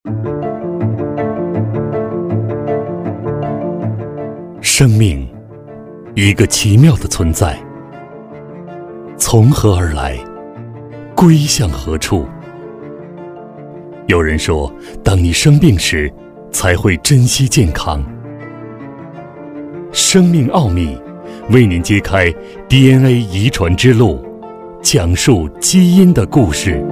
生命，一个奇妙的存在，从何而来，归向何处？有人说，当你生病时，才会珍惜健康。生命奥秘，为您揭开 DNA 遗传之路，讲述基因的故事。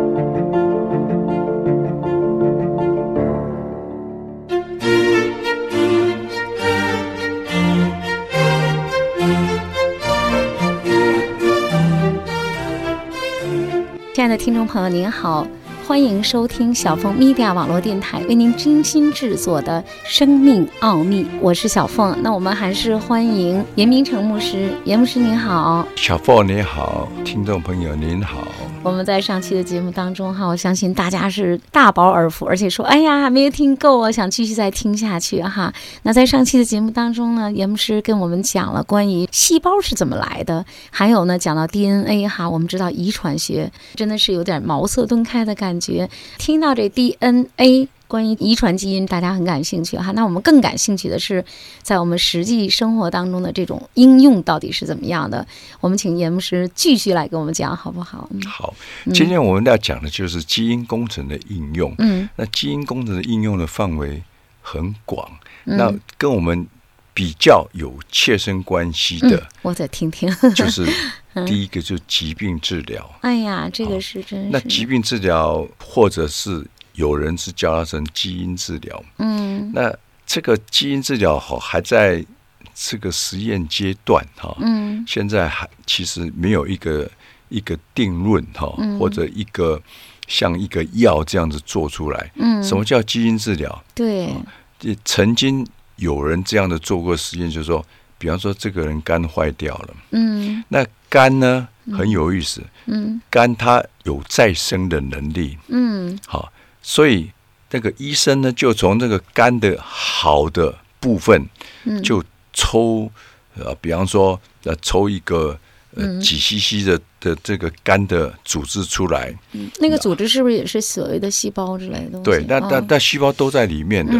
亲爱的听众朋友您好，欢迎收听小凤 Media 网络电台为您精心制作的《生命奥秘》，我是小凤。那我们还是欢迎严明成牧师。严牧师您好。 小凤你好，听众朋友您好。 我们在上期的节目当中我相信大家是大饱耳福，而且说哎呀没有听够啊，想继续再听下去哈。那在上期的节目当中呢，严牧师跟我们讲了关于细胞是怎么来的，还有呢讲到 DNA 哈，我们知道遗传学真的是有点茅塞顿开的感觉。听到这 DNA 关于遗传基因大家很感兴趣哈，那我们更感兴趣的是在我们实际生活当中的这种应用到底是怎么样的。我们请严牧师继续来跟我们讲好不好？ 好，今天我们要讲的就是基因工程的应用。那基因工程的应用的范围很广，那跟我们比较有切身关系的， 我再听听， 就是第一个就是疾病治疗。 哎呀，这个是真是。 那疾病治疗，或者是有人是叫它成基因治疗。那这个基因治疗还在这个实验阶段哈。现在还其实没有一个定论哈，或者一个像一个药这样子做出来。什么叫基因治疗？对，曾经有人这样的做过实验，就是说，比方说这个人肝坏掉了，那肝呢很有意思，肝它有再生的能力，好，所以那个医生呢就从这个肝的好的部分，就抽，比方说抽一个几 cc 的这个肝的组织出来， 那个组织是不是也是所谓的细胞之类的东西？ 对，那细胞都在里面的，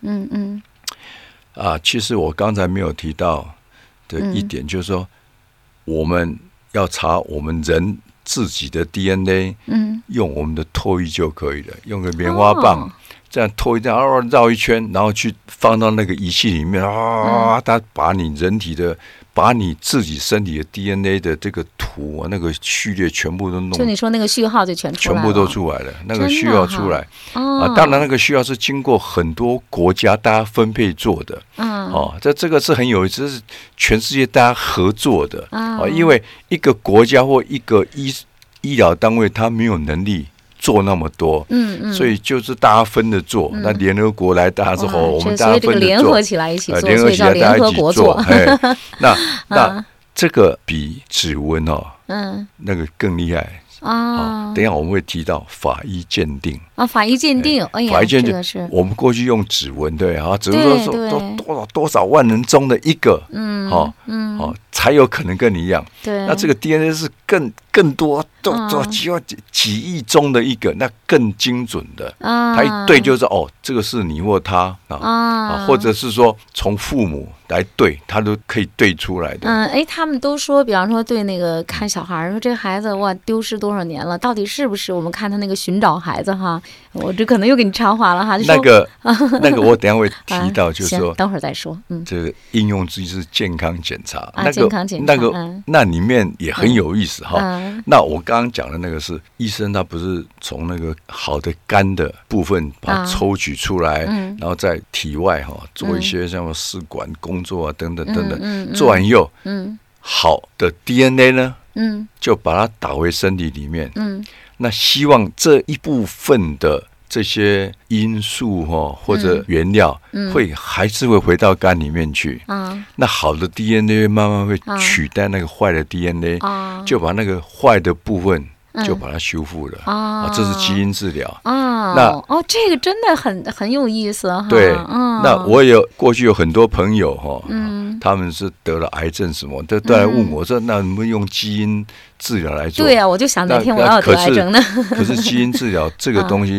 其实我刚才没有提到的一点，就是说，我们要查我们人自己的 DNA，用我们的唾液就可以了，用个棉花棒，这样唾液这样绕一圈，然后去放到那个仪器里面，它把你人体的。把你自己身体的 DNA 的这个图那个序列全部都弄， 就你说那个序号就全部都出来了，那个序号出来当然那个序号是经过很多国家大家分配做的，这个是很有意思，这是全世界大家合作的因为一个国家或一个医疗单位它没有能力做那么多，所以就是大家分着做。那联合国来，大家说我们大家分着做，所以这个联合起来一起做， 联合起来大家一起做。那这个比指纹那个更厉害等一下我们会提到法医鉴定法医鉴定，哎呀， 法医鉴定， 这个是我们过去用指纹，对啊，指纹说多少万人中的一个，才有可能跟你一样。对，那这个 DNA 是更多，都几亿中的一个，那更精准的。他一对就是这个是你或他或者是说从父母来对，他都可以对出来的。 他们都说，比方说对那个看小孩，说这个孩子哇丢失多少年了，到底是不是？我们看他那个寻找孩子哈，我这可能又给你插话了哈。 那个我等一下会提到，就是说等会儿再说。 这个应用之一是健康检查， 健康检查那里面也很有意思哈。那我刚刚讲的那个是医生，他不是从那个好的肝的部分把它抽取出来，然后在体外做一些像试管工作等等等等，做完以后，好的 DNA 呢，就把它打回身体里面，那希望这一部分的这些因素或者原料还是会回到肝里面去，那好的 DNA 慢慢会取代那个坏的 DNA，就把那个坏的部分就把它修复了这是基因治疗这个真的很有意思哈。 对，那我过去有很多朋友他们是得了癌症什么，都来问我说，那能不能用基因治疗来做？ 对啊，我就想那天我要得癌症呢。 可是基因治疗这个东西在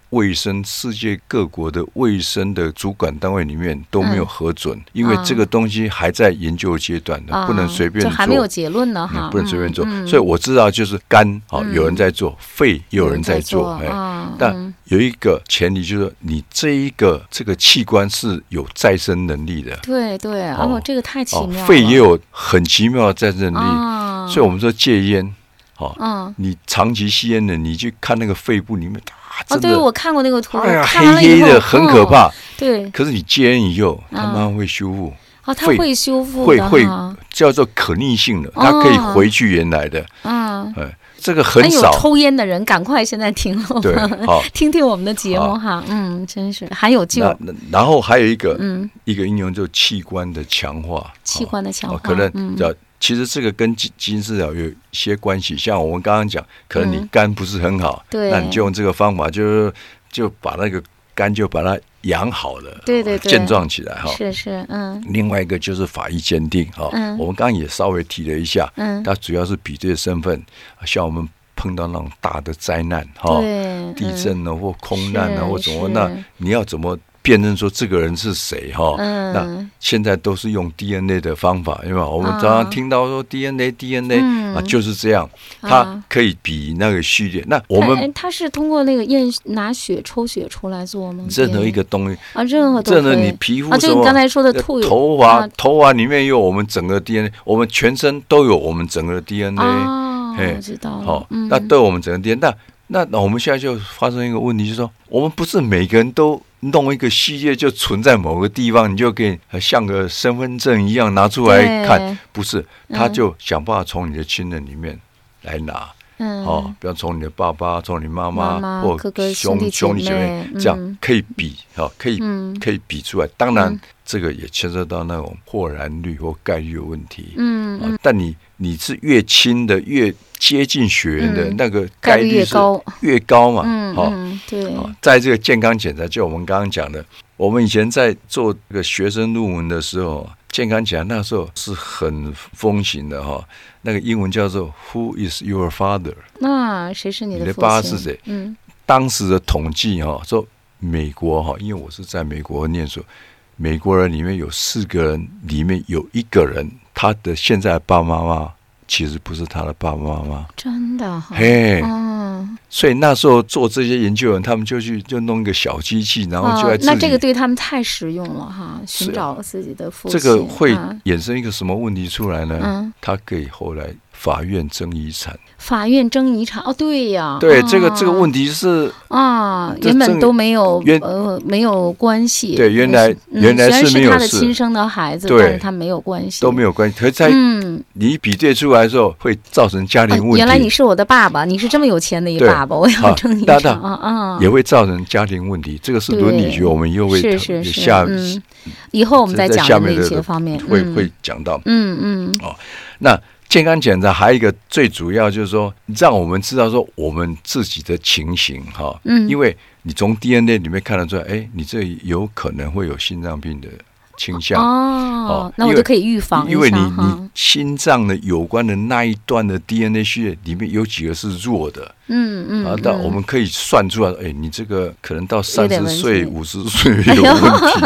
卫生，世界各国的卫生的主管单位里面都没有核准，因为这个东西还在研究阶段的，不能随便做， 就还没有结论呢哈， 不能随便做。所以我知道，就是肝有人在做，肺也有人在做，但有一个前提就是你这个器官是有再生能力的。 对对，这个太奇妙了。 肺也有很奇妙的再生能力，所以我们说戒烟。你长期吸烟的，你去看那个肺部里面，真的， 对，我看过那个图， 黑黑的，很可怕。 对， 可是你戒烟以后，它慢慢会修复。 它会修复的， 会叫做可逆性的，它可以回去原来的。这个很少。 有抽烟的人，赶快现在停了， 对， 听听我们的节目哈。真是还有救。 然后还有一个应用，就是器官的强化。 器官的强化， 可能其实这个跟基因治疗有一些关系，像我们刚刚讲，可能你肝不是很好，那你就用这个方法，就把那个肝就把它养好了，对，健壮起来哈。 是， 另外一个就是法医鉴定哈，我们刚刚也稍微提了一下，它主要是比对身份，像我们碰到那种大的灾难哈，地震啊或空难啊或怎么，那你要怎么辨认说这个人是谁哈？那现在都是用 DNA 的方法，因为我们常常听到说 DNA 就是这样，它可以比那个序列。那我们它是通过那个拿血抽血出来做吗？ 任何一个东西任何你皮肤就你刚才说的头发里面有我们整个 DNA， 我们全身都有我们整个 DNA。 我知道了。 那都有我们整个 DNA。那我们现在就发生一个问题，就是说我们不是每个人都弄一个序列就存在某个地方，你就可以像个身份证一样拿出来看，不是，他就想办法从你的亲人里面来拿。比方从你的爸爸，从你妈妈或哥哥兄弟姐妹，这样可以比，可以比出来。当然，这个也牵涉到那种破染率或概率的问题。但你是越轻的，越接近血缘的那个概率是越高嘛。 对。 在这个健康检查，就我们刚刚讲的，我们以前在做这个学生论文的时候，健康检查那时候是很风行的哈。那个英文叫做 Who is your father？ 那谁是你的父亲？ 你的爸是谁？当时的统计说美国因为我是在美国念书，美国人里面有4个人，里面有1个人，他的现在的爸爸妈妈其实不是他的爸爸妈妈。真的？ 所以那时候做这些研究人，他们就弄一个小机器，然后就在那这个对他们太实用了哈，寻找自己的父亲。 这个会衍生一个什么问题出来呢？他可以后来法院争遗产。 法院争遗产对呀， 对，这个问题是原本都没有没有关系。 对，原来是没有事， 他的亲生的孩子，但是他没有关系， 都没有关系。可是你比对出来的时候，会造成家庭问题。 原来你是我的爸爸，你是这么有钱的一个爸爸，我要争遗产也会造成家庭问题。这个是伦理学，我们又会以后我们再讲那些方面会讲到。那健康检查还有一个最主要就是说，让我们知道说我们自己的情形因为你从 DNA 里面看得出来，你这有可能会有心脏病的倾向那我就可以预防一下， 因为你心脏的有关的那一段的 DNA 序列里面有几个是弱的。那我们可以算出来，你这个可能到30岁、50岁有问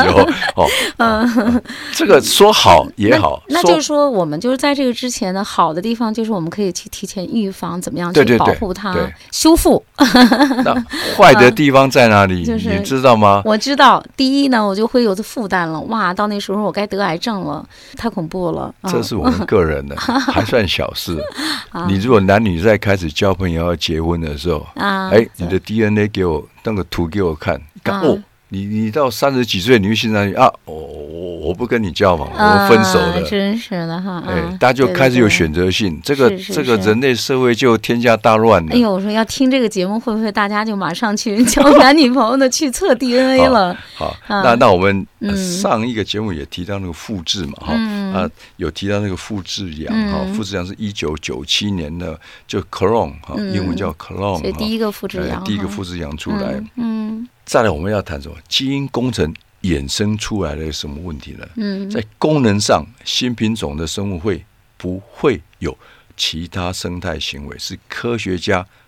题这个说好也好， 那就是说，我们就是在这个之前的好的地方，就是我们可以去提前预防，怎么样去保护它、修复。 那坏的地方在哪里？你知道吗？ 我知道，第一呢，我就会有负担了。哇，到那时候我该得癌症了，太恐怖了。 这是我们个人的，还算小事。你如果男女在开始交朋友要结婚的时候，你的 DNA 给我那个图给我看，你到30几岁，你会欣赏我不跟你交往，我分手了， 真是的哈。 大家就开始有选择性，这个人类社会就天下大乱了。 我说要听这个节目，会不会大家就马上去交男女朋友的去测 DNA 了？ 好，那我们上一个节目也提到那个复制嘛，有提到那个复制羊复制羊是1997年的，就 clone 英文叫 clone， 所以第一个复制羊， 第一个复制羊出来。再来我们要谈什么？基因工程衍生出来的什么问题呢？在功能上，新品种的生物会不会有其他生态行为？是科学家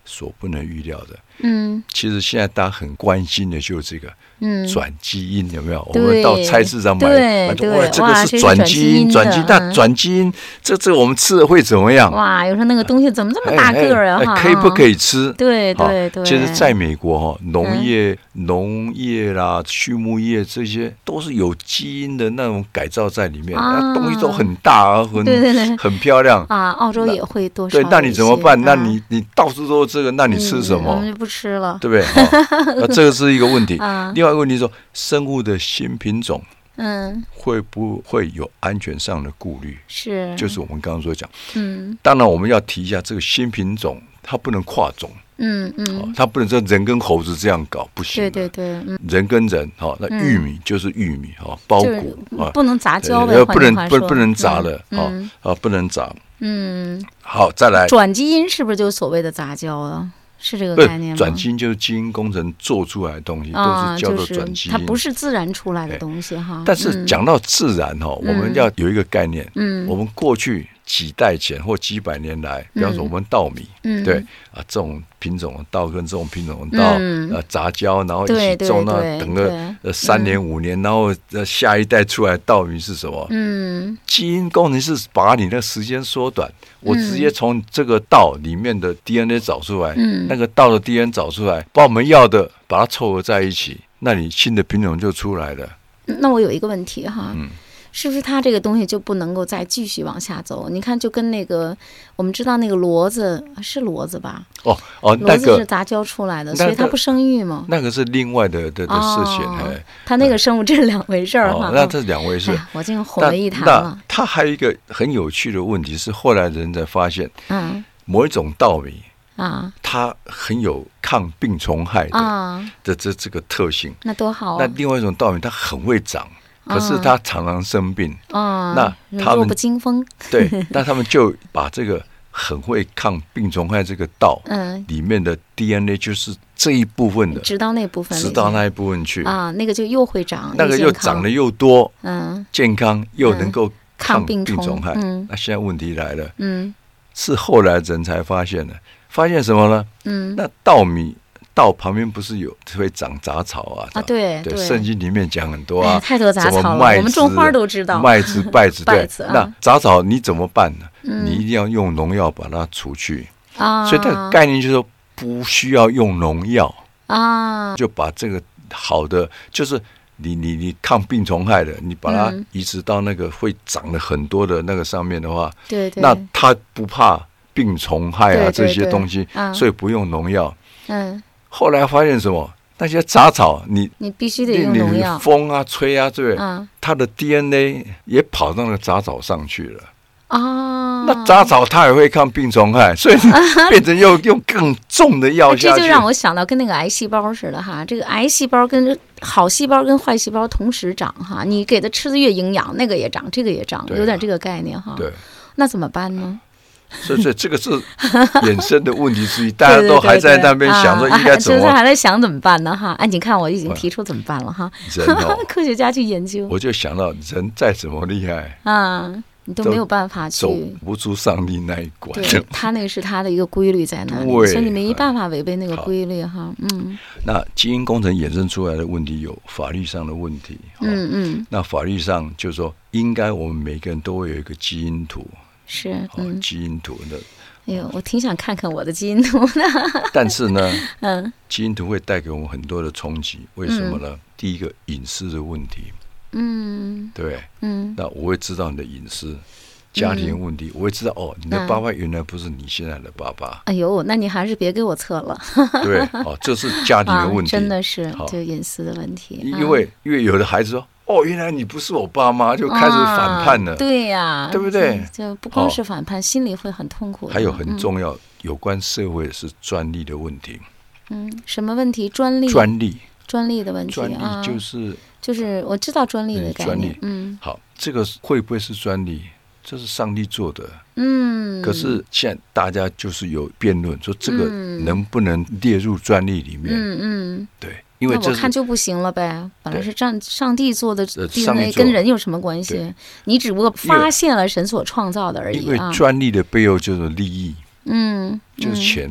所不能预料的。 其实现在大家很关心的就是这个转基因有没有？我们到菜市场买， 对， 这个是转基因，那转基因，这我们吃了会怎么样？ 哇，有时候那个东西怎么这么大个儿啊？ 可以不可以吃？ 对。 其实在美国农业啦、畜牧业这些都是有基因的那种改造在里面，东西都很大很漂亮啊。澳洲也会多少？ 对，那你怎么办？那你到处都是这个，那你吃什么？ 我们就不吃了， 对不对？那这个是一个问题。另外一个问题说，生物的新品种，会不会有安全上的顾虑？就是我们刚刚所讲。当然我们要提一下，这个新品种它不能跨种。它不能说人跟猴子这样搞，不行。对，人跟人，那玉米就是玉米，包谷不能杂交的，不能杂的，不能杂。好，再来， 转基因是不是就所谓的杂交啊？是这个概念吗？ 转基因就是基因工程做出来的东西，都是叫做转基因， 它不是自然出来的东西哈。 但是讲到自然我们要有一个概念，我们过去几代前或几百年来，比方说我们稻米，对这种品种的稻跟这种品种的稻杂交，然后一起种，那等个3年5年，然后下一代出来稻米是什么？基因工程是把你的时间缩短，我直接从这个稻里面的 DNA 找出来，那个稻的 DNA 找出来，把我们要的把它凑合在一起，那你新的品种就出来了。 那我有一个问题哈。是不是它这个东西就不能够再继续往下走？你看，就跟那个我们知道那个骡子是骡子吧？骡子是杂交出来的，所以它不生育嘛。 那个是另外的事情。 它那个生物这是两回事儿哈。 那这是两回事。 我这个混为一谈了。 它还有一个很有趣的问题是，后来人才发现，某一种稻米它很有抗病虫害的这个特性。 那多好啊！ 那另外一种稻米它很会长。可是他常常生病，那他们弱不禁风。 对，那他们就把这个很会抗病虫害这个稻里面的 DNA 就是这一部分的， 直到那一部分去那个就又会长， 那个又长得又多，健康又能够抗病虫害。那现在问题来了，是后来人才发现的，发现什么呢？那稻旁边不是有会长杂草啊？ 对， 圣经里面讲很多太多杂草了。我们种花都知道， 麦子、稗子，对。那杂草你怎么办呢？你一定要用农药把它除去所以这个概念就是说不需要用农药就把这个好的，就是你抗病虫害的，你把它移植到那个会长了很多的那个上面的话，那它不怕病虫害这些东西，所以不用农药。后来发现什么？那些杂草，你必须得用农药， 风吹对不对？它的 DNA 也跑到那个杂草上去了。那杂草它也会抗病虫害，所以变成用更重的药下去。 这就让我想到跟那个癌细胞似的哈，这个癌细胞跟好细胞跟坏细胞同时长哈，你给它吃的越营养，那个也长，这个也长，有点这个概念哈。 对， 那怎么办呢？ 所以这个是衍生的问题之一，大家都还在那边想说应该怎么， 就是还在想怎么办呢？哈，你看我已经提出怎么办了哈。 人科学家去研究， 我就想到人再怎么厉害你都没有办法去走不出上帝那一关。 对，他那个是他的一个规律在那里，所以你没办法违背那个规律哈。 那基因工程衍生出来的问题有法律上的问题。那法律上就是说，应该我们每个人都会有一个基因图。 是基因图的。 哎呦，我挺想看看我的基因图的。 但是呢，基因图会带给我们很多的冲击。为什么呢？第一个，隐私的问题。对。那我会知道你的隐私，家庭问题，我会知道你的爸爸原来不是你现在的爸爸。 哎呦，那你还是别给我测了。 对，这是家庭的问题， 真的是就隐私的问题。 因为有的孩子说。原来你不是我爸妈，就开始反叛了。 对呀， 对不对？ 就不光是反叛，心里会很痛苦的。 还有很重要，有关社会是专利的问题。 什么问题？专利的问题。专利就是我知道专利的概念。 好，这个会不会是专利？这是上帝做的。可是现在大家就是有辩论，说这个能不能列入专利里面？对。因为那我看就不行了呗，本来是上帝做的 DNA， 跟人有什么关系？你只不过发现了神所创造的而已。 因为专利的背后就是利益，就是钱嘛。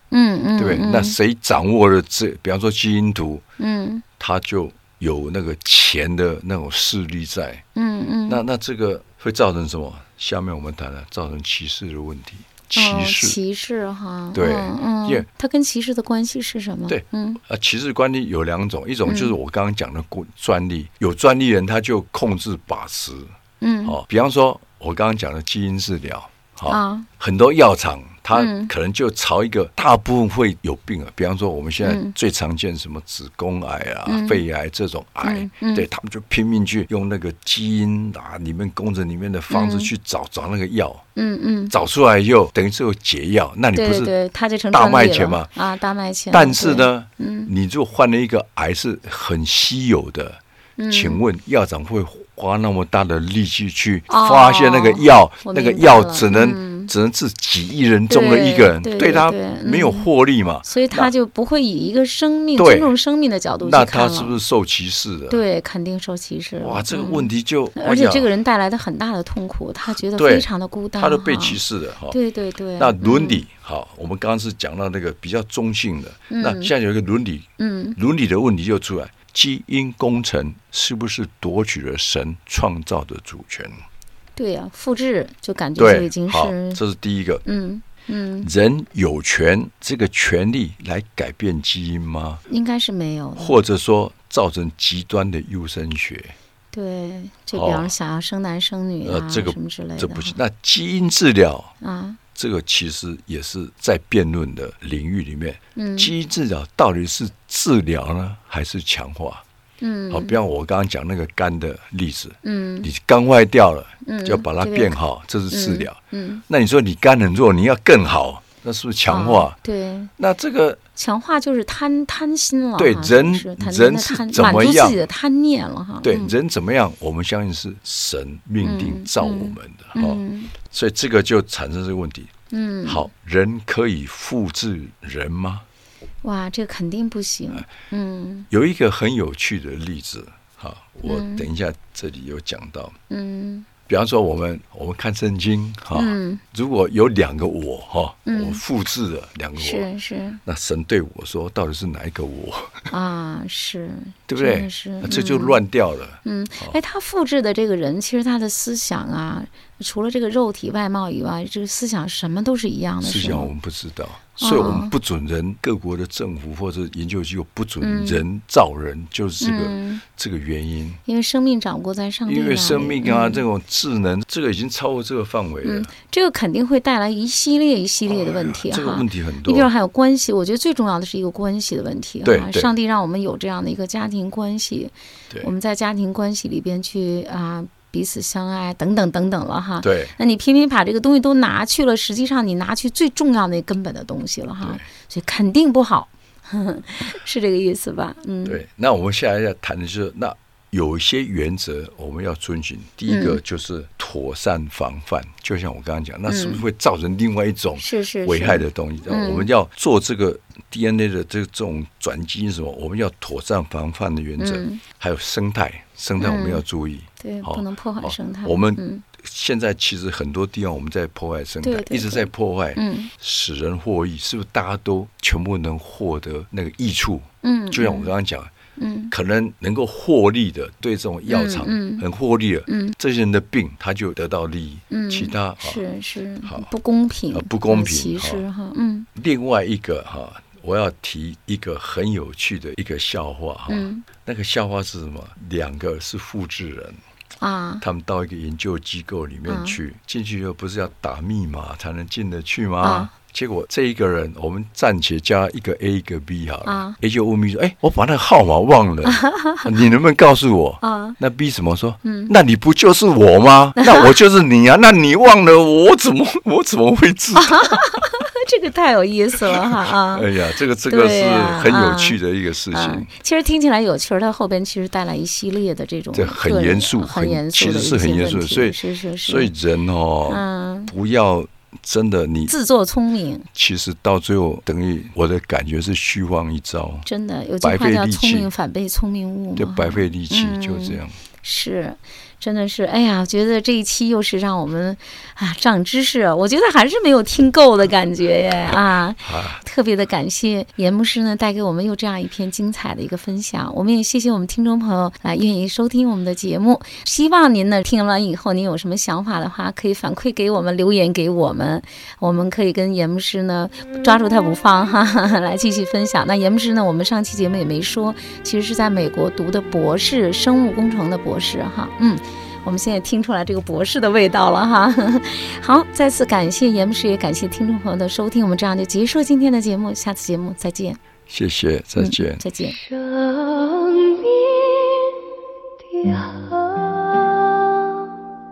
对不对？那谁掌握了比方说基因图，他就有那个钱的那种势力在，那这个会造成什么？下面我们谈了，造成歧视的问题。 歧视哈， 对， 它跟歧视的关系是什么？ 对，歧视关系有2种，一种就是我刚刚讲的专利，有专利人他就控制把持，比方说我刚刚讲的基因治疗，很多药厂它可能就朝一个大部分会有病比方说我们现在最常见什么子宫癌啊、肺癌这种癌，对，他们就拼命去用那个基因里面工程里面的方式去找那个药，找出来以后等于是有解药，那你不是大卖钱吗？ 大卖钱。 但是呢，你如果患了一个癌是很稀有的，请问药厂会花那么大的力气去发现那个药，那个药只能是几亿人中的一个人，对他没有获利嘛， 所以他就不会以一个尊重生命的角度去看了。 那他是不是受歧视的？ 对，肯定受歧视了。 哇，这个问题就而且这个人带来的很大的痛苦，他觉得非常的孤单， 他都被歧视了。 对。 那伦理好，我们刚刚是讲到那个比较中性的，那现在有一个伦理，伦理的问题就出来。基因工程是不是夺取了神创造的主权？ 对呀，复制就感觉就已经是。 好，这是第一个。人有这个权利来改变基因吗？ 应该是没有的。 或者说造成极端的优生学？ 对，就比方想要生男生女这个什么之类的。 这不行。那基因治疗这个其实也是在辩论的领域里面，基因治疗到底是治疗呢，还是强化？好，比方我刚刚讲那个肝的例子，你肝坏掉了，就要把它变好，这是治疗。那你说你肝很弱，你要更好，那是不是强化？ 对， 那这个强化就是贪心了。 对，人是怎么样？ 满足自己的贪念了哈。 对，人怎么样？我们相信是神命定造我们的所以这个就产生这个问题。好，人可以复制人吗？ 哇，这个肯定不行。 有一个很有趣的例子，我等一下这里有讲到。比方说我们看圣经如果有2个我我复制了2个我， 是那神对我说，到底是哪一个我是， 对不对？这就乱掉了。 他复制的这个人，其实他的思想除了这个肉体外貌以外，这个思想什么都是一样的。 思想我们不知道，所以我们不准人，各国的政府或者研究机构不准人造人，就是这个原因。因为生命掌握在上帝那里， 因为生命这种智能，这个已经超过这个范围了。 这个肯定会带来一系列的问题。 这个问题很多。 你比如还有关系，我觉得最重要的是一个关系的问题。 对， 上帝让我们有这样的一个家庭关系，我们在家庭关系里边去彼此相爱等等等等了哈。 对， 那你偏偏把这个东西都拿去了，实际上你拿去最重要的根本的东西了哈，所以肯定不好，是这个意思吧？ 对。那我们下来要谈的就是那有一些原则我们要遵循。第一个就是妥善防范，就像我刚刚讲，那是不是会造成另外一种危害的东西？我们要做这个 DNA 的这种转基因什么，我们要妥善防范的原则。还有生态我们要注意， 对，不能破坏生态。 我们现在其实很多地方我们在破坏生态，一直在破坏，使人获益，是不是大家都全部能获得那个益处？就像我刚刚讲，可能能够获利的，对这种药厂很获利的，这些人的病他就得到利益，其他是不公平，歧视哈。 另外一个我要提一个很有趣的一个笑话那个笑话是什么？2个是复制人他们到一个研究机构里面去，进去以后不是要打密码才能进得去吗？结果这一个人，我们暂且加一个 A 一个 B 好了，A 就问 B 说：“我把那个号码忘了，你能不能告诉我？”那 B 怎么说？那你不就是我吗？那我就是你啊！那你忘了我怎么会知道？ 这个太有意思了哈！ 哎呀，这个是很有趣的一个事情。 其实听起来有趣，它后边其实带来一系列的这种很严肃， 很严肃， 其实是很严肃的。所以人不要真的你自作聪明， 其实到最后等于我的感觉是虚妄一招。 真的有句话叫聪明反被聪明误， 就白费力气，就这样。 是，真的是，哎呀，我觉得这一期又是让我们长知识，我觉得还是没有听够的感觉耶特别的感谢严牧师呢带给我们又这样一篇精彩的一个分享，我们也谢谢我们听众朋友愿意收听我们的节目，希望您呢听完以后您有什么想法的话可以反馈给我们，留言给我们，我们可以跟严牧师呢抓住他不放来继续分享。那严牧师呢我们上期节目也没说，其实是在美国读的博士，生物工程的博士我们现在听出来这个博士的味道了好，再次感谢严牧师，也感谢听众朋友的收听，我们这样就结束今天的节目，下次节目再见。 谢谢，再见。 再见。 生命的河，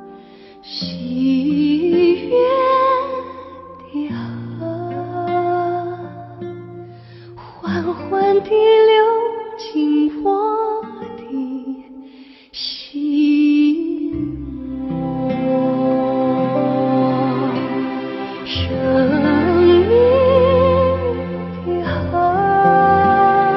喜悦的河，缓缓地流进我的心窝。生命的河，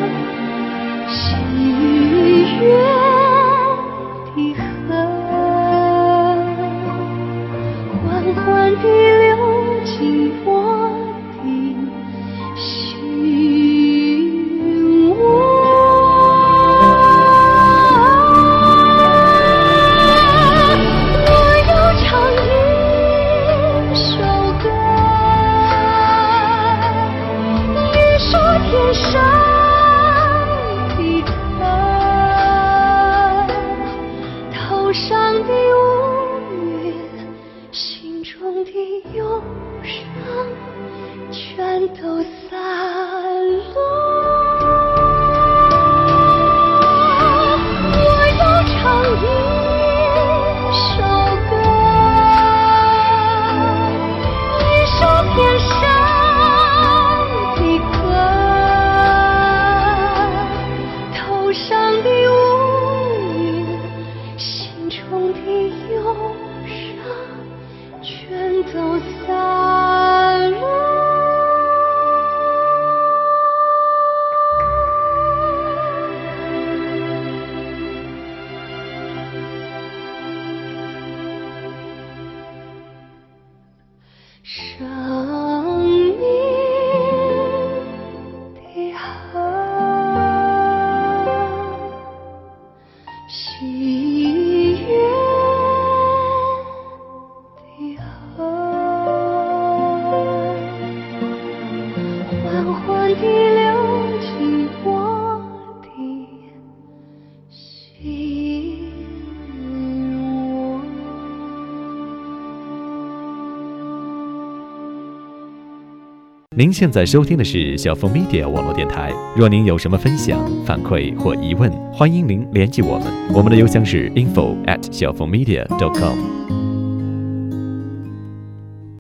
喜悦的河，缓缓地流进我的心窝。我要唱一首歌，一首天上的歌，头上的乌云，心中的忧伤，全都散落。我要唱一首歌，一首天上的歌，头上的乌云，心中的忧伤，全都散落。生命的河，喜悦的河，缓缓地流进我的心窝。 您现在收听的是小凤 Media 网络电台。若您有什么分享、反馈或疑问，欢迎您联系我们。我们的邮箱是info@小凤media.com。